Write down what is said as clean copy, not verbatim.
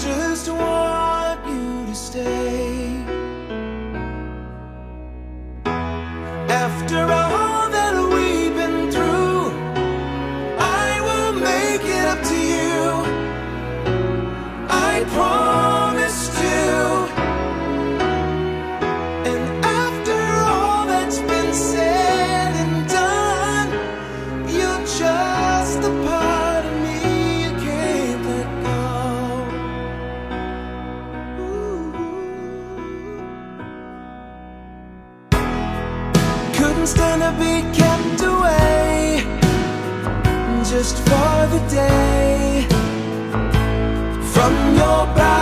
just want you to stay. After all that we've been through, I will make it up to you. I promised you. And after all that's been said and done, you're just a part of me you can't let go. Couldn't stand to be kept away just for the day from your body.